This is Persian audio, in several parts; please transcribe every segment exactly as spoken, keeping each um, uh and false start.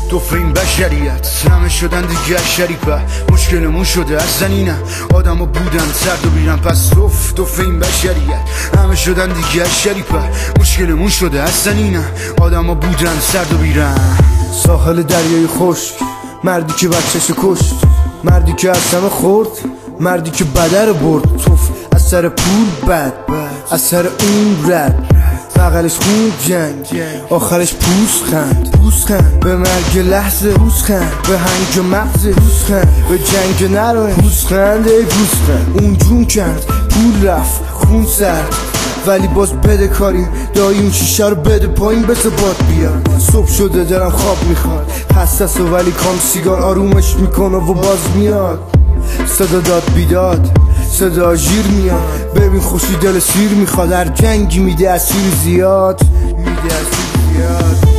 توف این بشریت همه شدن دیگه شریفه مشکلمون شده اصلا اینه آدم ها بودن سرد و بیرن پس توف توف این بشریت همه شدن دیگه شریفه مشکلمون شده اصلا اینه آدم ها بودن سرد و بیرن. ساحل دریای خشک، مردی که بچه‌شو کشت، مردی که از همه خورد، مردی که بدر برد. توف از سر پول بد، از سر اون رد، بغلش خون جنگ، آخرش پوزخند پوزخند به مرگ لحظه، پوزخند به هنگ مغز، پوزخند به جنگ نروه، پوزخند ای پوزخند. اون جون کرد پول رفت خون سرد، ولی باز بده کاریم دایی اون شیشه رو بده پایین بسه باد بیاد. صبح شده دارم خواب میخواد، خسته و ولی کام سیگار آرومش میکنه و باز میاد. صدا داد بیداد، صدا ژیر میاد، ببین خوشی دل سیر میخواد، هر جنگی میده اسیر زیاد، میده اسیر زیاد.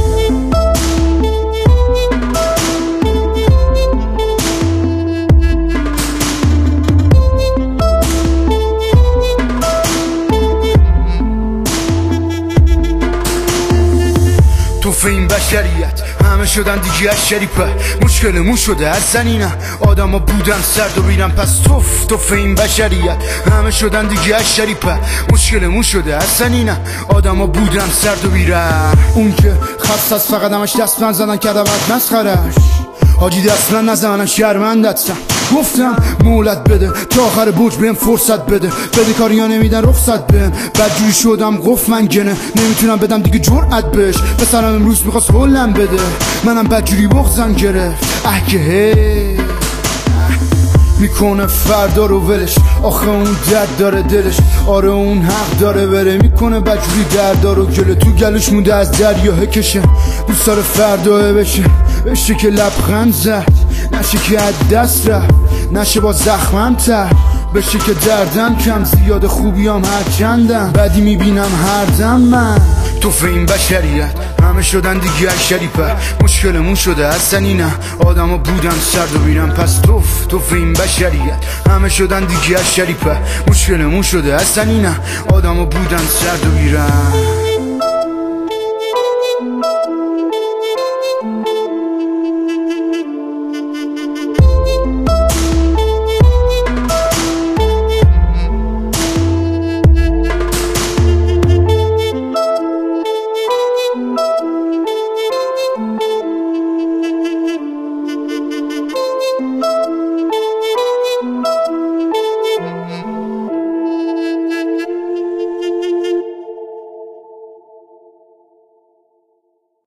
توف این بشریت همه شدن دیگه شریفه مشکلمون شده اصلا اینه آدم ها بودن سرد و بیرن پس توف توف این بشریت همه شدن دیگه شریفه مشکلمون شده اصلا اینه آدم ها بودن سرد و بیرن. اون که خست از فقط همش دست من زدن کردم از مسخرش حاجی دست من نزدن شرمندتم گفتم مولت بده تا آخر برج بهم فرصت بده بده کاریا نمیدن رخصت بهم بدجوری شدم قف من گنه نمیتونم بدم دیگه جرأت بهش پسرم امروز میخواست هلم بده منم بدجوری بغزم گرفت اه که هی میکنه فردا رو ولش آخه اون درد داره دلش آره اون حق داره بره میکنه بدجوری دردا رو گله تو گلوش مونده از دریاه کشه دوست داره فردا بشه بشه که لبخند زد نشه که از دست رفت نشه با زخمم تر بشه که دردم کم زیاد خوبیام هر چندم بدی میبینم هر دم من. توف این بشریت همه شدن دیگه شریفه مشکلمون شده اصلا اینه آدم ها بودن سرد و بیرن پس توف توف این بشریت همه شدن دیگه شریفه مشکلمون شده اصلا اینه آدم ها بودن سرد و بیرن.